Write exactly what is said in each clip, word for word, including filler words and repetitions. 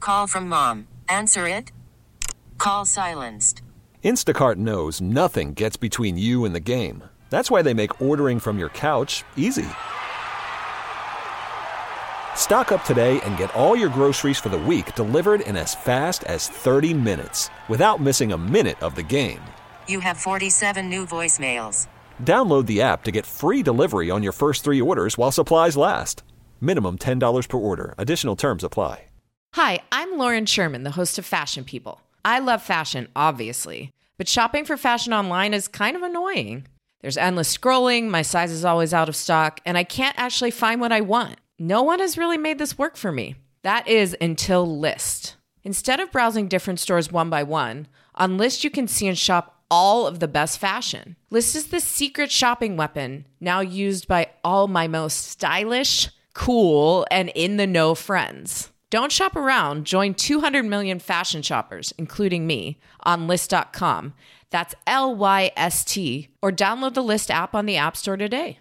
call from mom. Answer it. Call silenced. Instacart knows nothing gets between you and the game. That's why they make ordering from your couch easy. Stock up today and get all your groceries for the week delivered in as fast as thirty minutes without missing a minute of the game. You have forty-seven new voicemails. Download the app to get free delivery on your first three orders while supplies last. Minimum ten dollars per order. Additional terms apply. Hi, I'm Lauren Sherman, the host of Fashion People. I love fashion, obviously, but shopping for fashion online is kind of annoying. There's endless scrolling, my size is always out of stock, and I can't actually find what I want. No one has really made this work for me. That is until Lyst. Instead of browsing different stores one by one, on Lyst you can see and shop all of the best fashion. Lyst is the secret shopping weapon now used by all my most stylish, cool, and in-the-know friends. Don't shop around. Join two hundred million fashion shoppers, including me, on Lyst dot com. That's L Y S T, or download the Lyst app on the App Store today.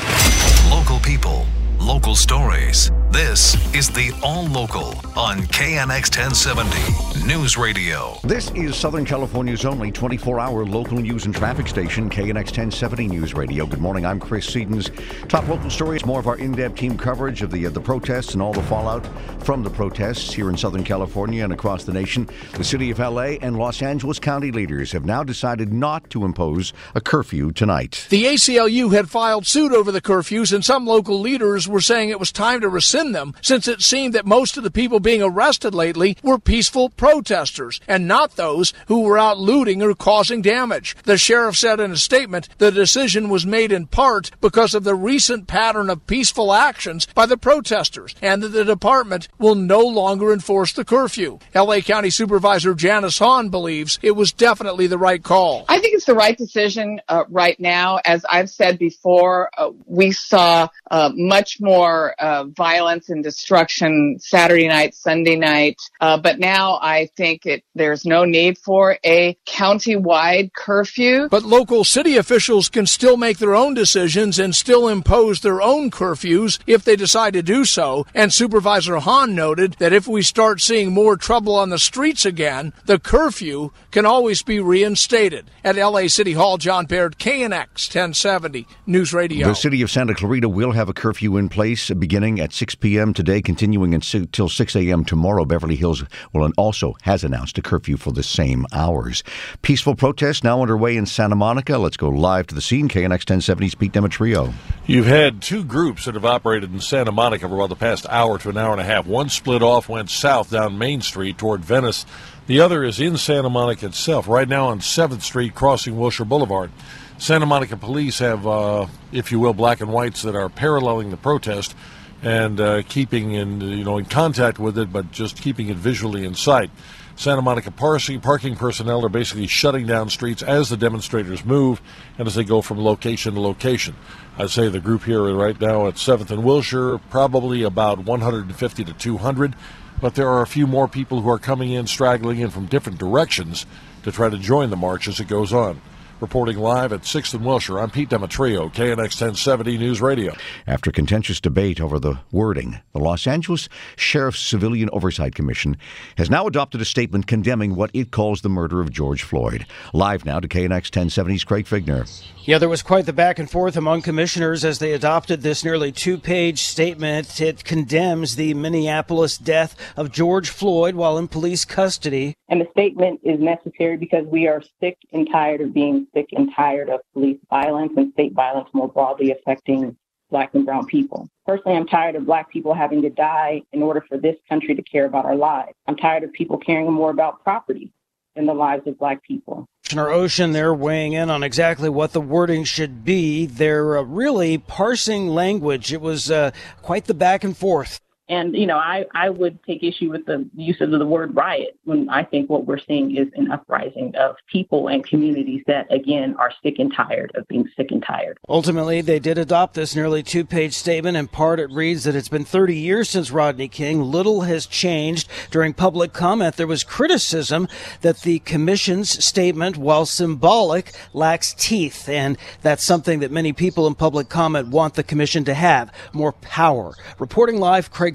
Local people, local stories. This is the All Local on K N X ten seventy News Radio. This is Southern California's only twenty-four hour local news and traffic station, K N X ten seventy News Radio. Good morning, I'm Chris Sedens. Top local stories, more of our in-depth team coverage of the, uh, the protests and all the fallout from the protests here in Southern California and across the nation. The city of L A and Los Angeles County leaders have now decided not to impose a curfew tonight. The A C L U had filed suit over the curfews, and some local leaders were saying it was time to rescind them, since it seemed that most of the people being arrested lately were peaceful protesters and not those who were out looting or causing damage. The sheriff said in a statement the decision was made in part because of the recent pattern of peaceful actions by the protesters, and that the department will no longer enforce the curfew. L A County Supervisor Janice Hahn believes it was definitely the right call. I think it's the right decision uh, right now. As I've said before, uh, we saw uh, much more uh, violence and destruction Saturday night, Sunday night. Uh, but now I think it, there's no need for a county-wide curfew. But local city officials can still make their own decisions and still impose their own curfews if they decide to do so. And Supervisor Hahn noted that if we start seeing more trouble on the streets again, the curfew can always be reinstated. At L A City Hall, John Baird, K N X ten seventy News Radio. The city of Santa Clarita will have a curfew in place beginning at six p.m. today, continuing until six a.m. tomorrow. Beverly Hills will also has announced a curfew for the same hours. Peaceful protests now underway in Santa Monica. Let's go live to the scene. K N X ten seventy's Pete Demetrio. You've had two groups that have operated in Santa Monica for about the past hour to an hour and a half. One split off, went south down Main Street toward Venice. The other is in Santa Monica itself, right now on seventh Street, crossing Wilshire Boulevard. Santa Monica police have, uh, if you will, black and whites that are paralleling the protest and uh, keeping in, you know, in contact with it, but just keeping it visually in sight. Santa Monica parking personnel are basically shutting down streets as the demonstrators move and as they go from location to location. I'd say the group here right now at seventh and Wilshire, probably about one hundred fifty to two hundred, but there are a few more people who are coming in, straggling in from different directions to try to join the march as it goes on. Reporting live at sixth and Wilshire, I'm Pete Demetrio, K N X ten seventy News Radio. After contentious debate over the wording, the Los Angeles Sheriff's Civilian Oversight Commission has now adopted a statement condemning what it calls the murder of George Floyd. Live now to K N X ten seventy's Craig Figner. Yeah, there was quite the back and forth among commissioners as they adopted this nearly two-page statement. It condemns the Minneapolis death of George Floyd while in police custody. And the statement is necessary because we are sick and tired of being sick and tired of police violence and state violence more broadly affecting Black and brown people. Personally, I'm tired of Black people having to die in order for this country to care about our lives. I'm tired of people caring more about property than the lives of Black people. Commissioner Ocean, they're weighing in on exactly what the wording should be. They're uh, really parsing language. It was uh, quite the back and forth. And, you know, I, I would take issue with the use of the word riot when I think what we're seeing is an uprising of people and communities that, again, are sick and tired of being sick and tired. Ultimately, they did adopt this nearly two-page statement. In part, it reads that it's been thirty years since Rodney King. Little has changed. During public comment, there was criticism that the commission's statement, while symbolic, lacks teeth. And that's something that many people in public comment want the commission to have, more power. Reporting live, Craig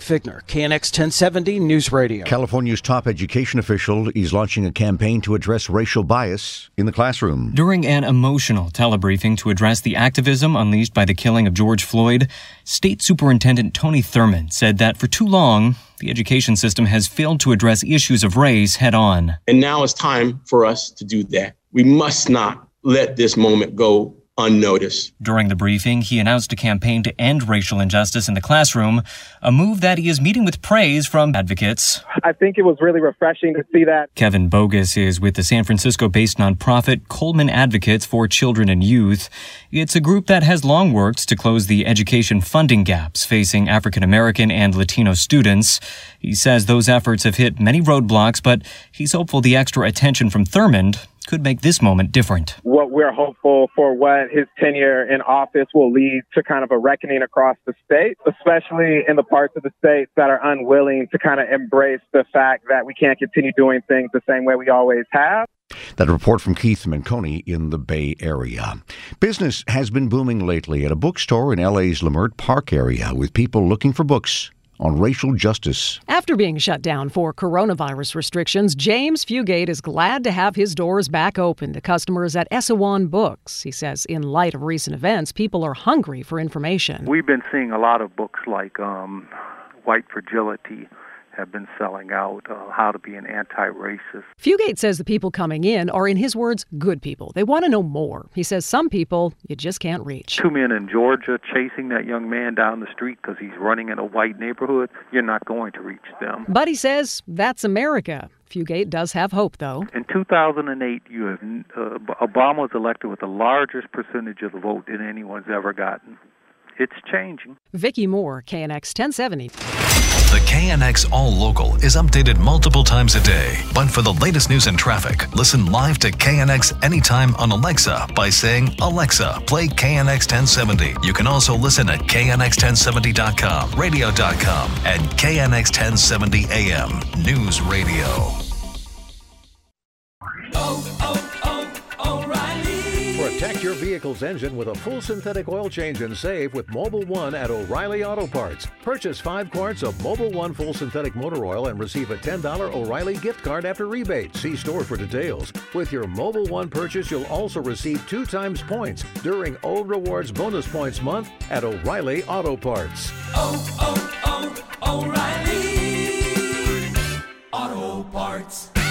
Figner, K N X ten seventy News Radio. California's top education official is launching a campaign to address racial bias in the classroom. During an emotional telebriefing to address the activism unleashed by the killing of George Floyd, State Superintendent Tony Thurmond said that for too long, the education system has failed to address issues of race head on. And now it's time for us to do that. We must not let this moment go unnoticed. During the briefing, he announced a campaign to end racial injustice in the classroom, a move that he is meeting with praise from advocates. I think it was really refreshing to see that. Kevin Bogus is with the San Francisco-based nonprofit Coleman Advocates for Children and Youth. It's a group that has long worked to close the education funding gaps facing African American and Latino students. He says those efforts have hit many roadblocks, but he's hopeful the extra attention from Thurmond could make this moment different. What we're hopeful for what his tenure in office will lead to kind of a reckoning across the state, especially in the parts of the state that are unwilling to kind of embrace the fact that we can't continue doing things the same way we always have. That report from Keith Manconi in the Bay Area. Business has been booming lately at a bookstore in L A's Leimert Park area with people looking for books on racial justice. After being shut down for coronavirus restrictions, James Fugate is glad to have his doors back open to customers at Essewan Books. He says in light of recent events, people are hungry for information. We've been seeing a lot of books like um, White Fragility have been selling out, uh, How to Be an Anti-Racist. Fugate says the people coming in are, in his words, good people. They want to know more. He says some people you just can't reach. Two men in Georgia chasing that young man down the street because he's running in a white neighborhood, you're not going to reach them. But he says that's America. Fugate does have hope, though. In two thousand eight, you have uh, Obama was elected with the largest percentage of the vote than anyone's ever gotten. It's changing. Vicki Moore, K N X ten seventy. The K N X All Local is updated multiple times a day. But for the latest news and traffic, listen live to K N X anytime on Alexa by saying, Alexa, play K N X ten seventy. You can also listen at K N X ten seventy dot com, radio dot com, and K N X ten seventy A M News Radio. Oh, oh, oh, O'Reilly. Protect your vehicle's engine with a full synthetic oil change and save with Mobil one at O'Reilly Auto Parts. Purchase five quarts of Mobil one full synthetic motor oil and receive a ten dollars O'Reilly gift card after rebate. See store for details. With your Mobil one purchase, you'll also receive two times points during O Rewards Bonus Points Month at O'Reilly Auto Parts. Oh, oh, oh, O'Reilly Auto Parts.